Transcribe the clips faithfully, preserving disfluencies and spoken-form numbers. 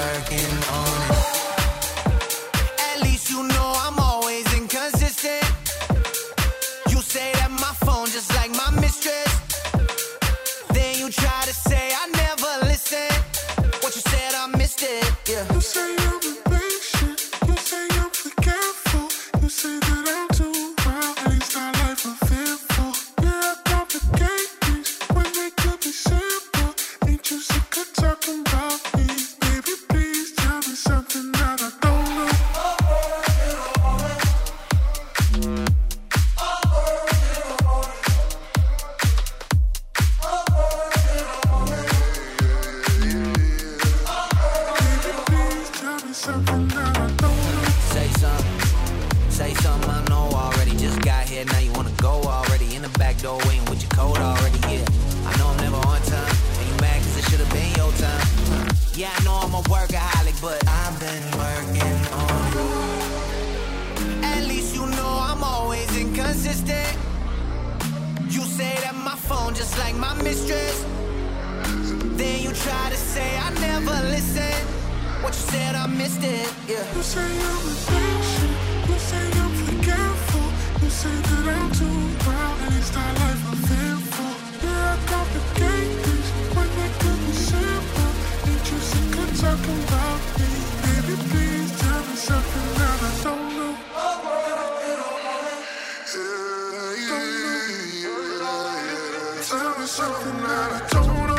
working on it. At least you know I'm always inconsistent. You say that my phone just like my mistress. Then you try to say I never listen. What you said, I missed it, yeah. You say I'm impatient. You say I'm forgetful. You say that I'm too wild. At least I like a fearful. Yeah, I complicate things when they could be simple. Ain't you sick of talking about me? Baby, please tell me something that I don't know. Say something, say something I know already. Just got here, now you wanna go already. In the back door waiting with your coat already, yeah. I know I'm never on time, and you mad cause it should've been your time. Yeah, I know I'm a workaholic, but I've been working on it. At least you know I'm always inconsistent. You say that my phone just like my mistress. Then you try to say I never listen. What you said, I missed it, yeah. You say I'm impatient. You say I'm forgetful. You say that I'm too wild. At least I like a fearful. Yeah, I complicate things when they could be simple. Ain't you sick of talking about me? Baby, please tell me something that I don't know. Tell me something that I don't know.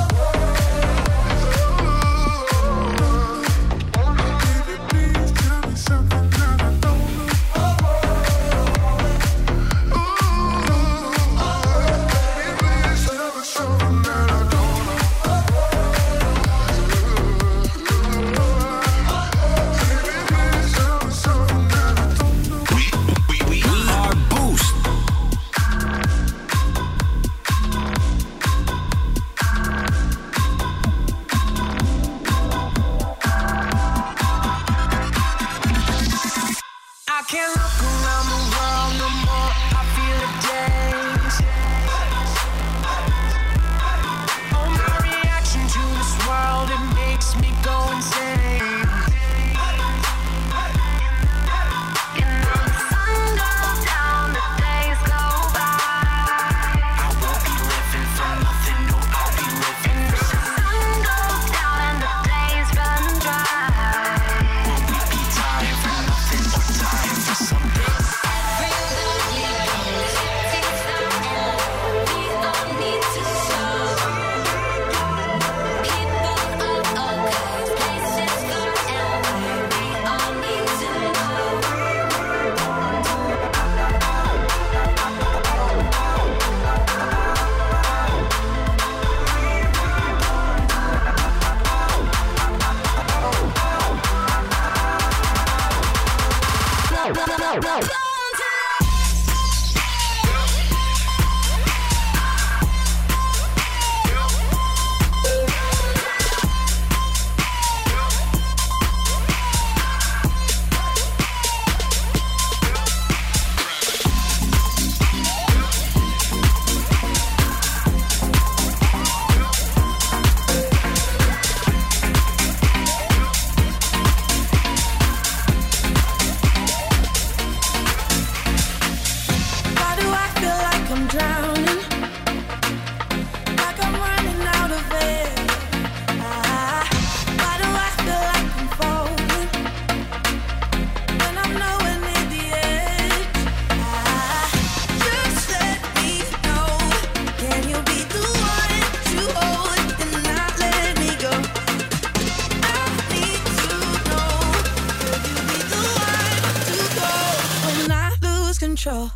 Control.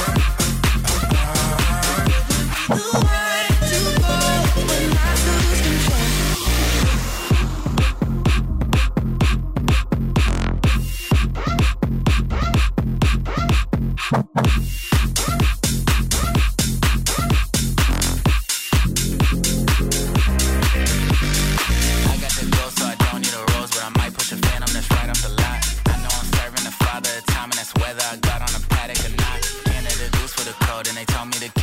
The way to go when I lose control.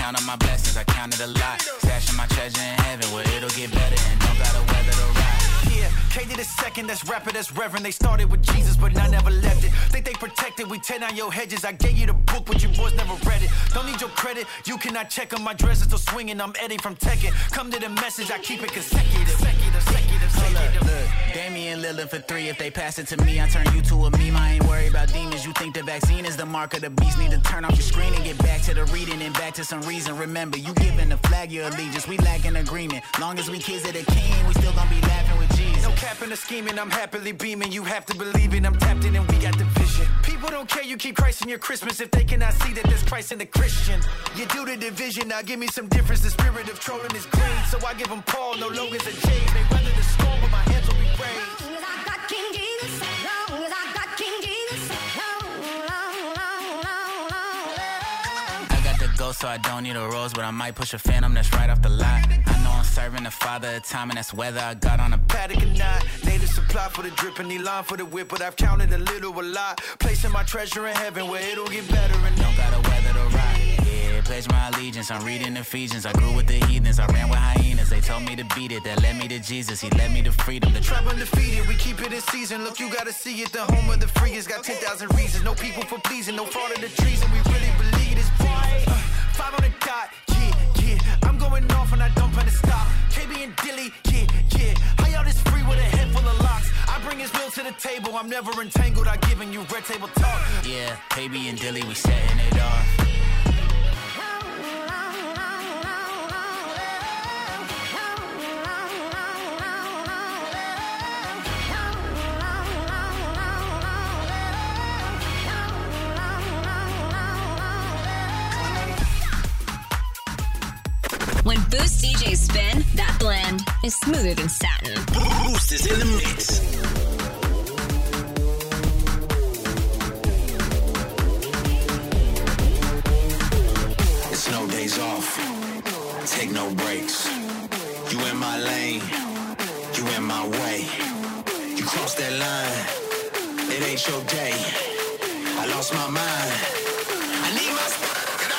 count on my blessings, I counted a lot. Stashing my treasure in heaven where it'll get better and don't gotta weather the ride. Yeah, K did a second, that's rapper, that's reverend. They started with Jesus, but I never left it. Think they protected, we tear down your hedges. I gave you the book, but you boys never read it. Don't need your credit, you cannot check on my dress. It's still swinging, I'm Eddie from Tekken. Come to the message, I keep it consecutive. Consecutive, consecutive, consecutive. Look, Damian Lillard for three. If they pass it to me, I turn you to a meme. I ain't worried about demons. You think the vaccine is the mark of the beast. Need to turn off your screen and get back to the reading and back to some reason. Remember, you giving the flag your allegiance. We lack an agreement. Long as we kids of the king, we still gonna be laughing with Jesus. No capping or scheming, I'm happily beaming. You have to believe it, I'm tapped in and we got the vision. People don't care, you keep Christ in your Christmas if they cannot see that there's Christ in the Christian. You do the division, now give me some difference. The spirit of trolling is green, so I give them Paul, no Logans or James. They weather the storm, but my hands will be raised. Long as I got King Jesus, long as I got King Jesus, long, long, long, long, long. I got the ghost, so I don't need a rose, but I might push a phantom that's right off the lot. I know I'm serving the father of time, and that's whether I got on a Paddock or not, native supply for the drip and the line for the whip, but I've counted a little a lot. Placing my treasure in heaven where it'll get better and don't gotta weather the ride. Yeah, pledge my allegiance, I'm reading Ephesians. I grew with the heathens, I ran with hyenas. They told me to beat it, that led me to Jesus. He led me to freedom. The trap undefeated, we keep it in season. Look, you gotta see it, the home of the free has got ten thousand reasons. No people for pleasing, no fraud of the treason. We really believe this boy. Uh, five on the dot, yeah, yeah. I'm going off and I don't plan to stop. K B and Dilly, yeah, yeah. How y'all this free with a head full of locks? I bring his will to the table, I'm never entangled. I giving you red table talk. Yeah, K B and Dilly, we setting it off. When Boost D Js spin, that blend is smoother than satin. Boost is in the mix. It's no days off. Take no breaks. You in my lane. You in my way. You cross that line. It ain't your day. I lost my mind. I need my spot.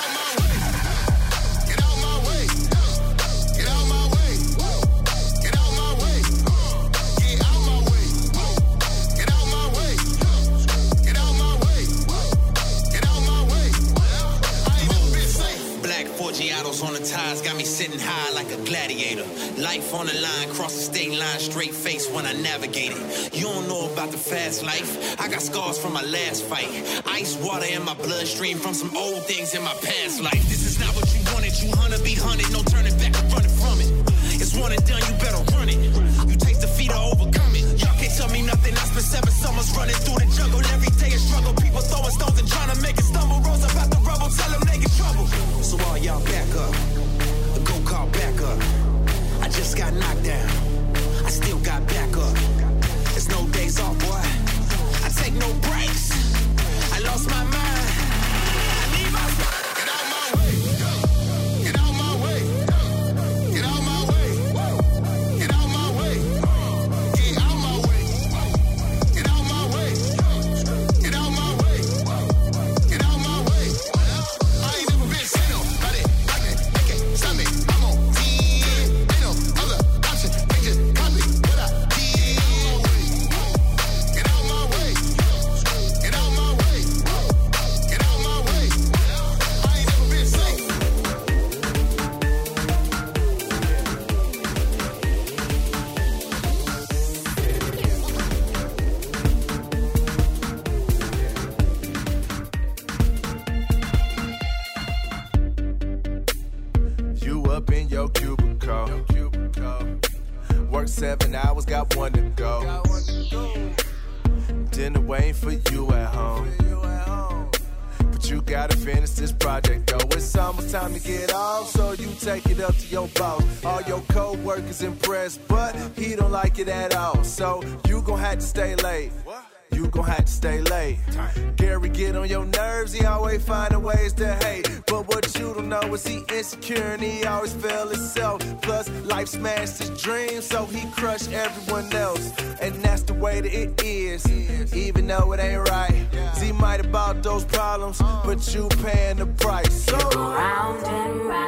On the ties, got me sitting high like a gladiator. Life on the line, cross the state line, straight face when I navigate it. You don't know about the fast life. I got scars from my last fight. Ice water in my bloodstream from some old things in my past life. This is not what you wanted. You hunter be hunted, no turning back or running from it. It's one and done, you better run it. You taste defeat or overcome it. Y'all can't tell me nothing. I spent seven summers running through the jungle. Every day a struggle. People throwing stones and trying to make it stumble. Rose about the rubble, tell them they get trouble. So all y'all back up. Go call back up. I just got knocked down. I still got back up. There's no days off, boy. I take no breaks. I lost my mind. I need my get out my way. Get out my way. Get out my way. Get out my way. Get out my way. Get out my way. Get out my way. Get out my way. I ain't never been seen nobody like it. Make it, send me. I'm on ten. Ain't no other option. They just copy what I did. Get out my way. Get out my way. Get out my way. I ain't never been safe. You up in your cubicle. Work seven hours, got one to go. Dinner waiting for you at home. But you gotta finish this project though. It's almost time to get off, so you take it up to your boss. All your co-workers impressed, but he don't like it at all. So you gon' have to stay late. You gon' have to stay late. Gary get on your nerves, he always finding ways to hate. But what you don't know is he insecure and he always fail himself. Plus, life smashed his dreams, so he crushed everyone else. And that's the way that it is, even though it ain't right. He might have bought those problems, but you paying the price. So round and round.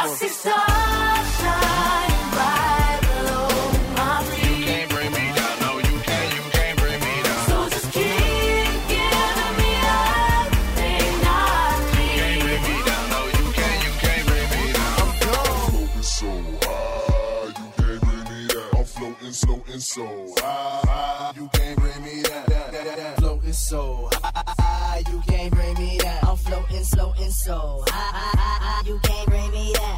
mama. I see stars shining bright below my feet. You can't bring me down, no, you can't, you can't bring me down. So just keep giving me everything I need. You can't bring me down, no, you can't, you can't bring me down. I'm gone. Floating so high, you can't bring me down. I'm floating, floating so high, you can't bring me down. Floating so high, you can't bring me down. I'm floating, floating so high, you can't bring me down.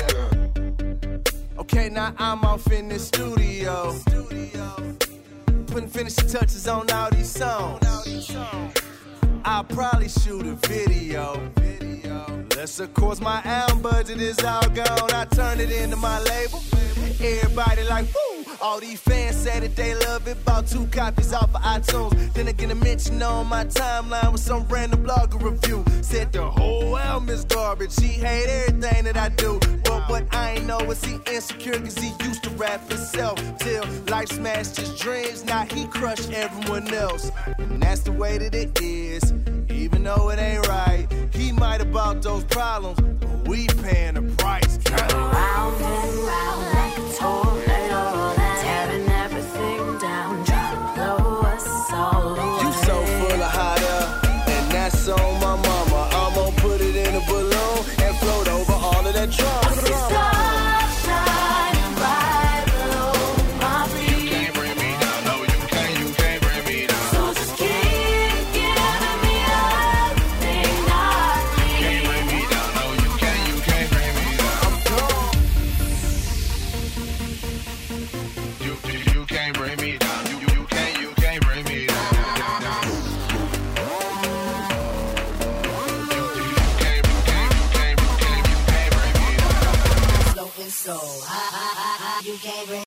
Okay, now I'm off in the studio, putting finishing touches on all these songs. I'll probably shoot a video. Unless, of course, my album budget is all gone. I turn it into my label. Everybody like, woo! All these fans say that they love it. Bought two copies off of iTunes. Then I get a mention on my timeline with some random blogger review. Said the whole album is garbage. He hate everything that I do. But what I ain't know is he insecure cause he used to rap himself. Till life smashed his dreams. Now he crushed everyone else. And that's the way that it is. Even though it ain't right. He might have bought those problems, but we paying the price. Round and round like a tornado, tearing everything down, trying to blow us all away. You so full of hot air, and that's on my mama. I'm gonna put it in a balloon and float over all of that I see drama. stars shining bright below my feet. You can't bring me down, no, you can't, you can't bring me down. So just keep giving me everything I You need. can't bring me down, no, you can't, you can't bring me down. You, you, you can't bring me down, you, you can't, you can't bring me down. You, you, you can't, you can't, you can't, you can't, you can't bring me down. Floating so high, you can't bring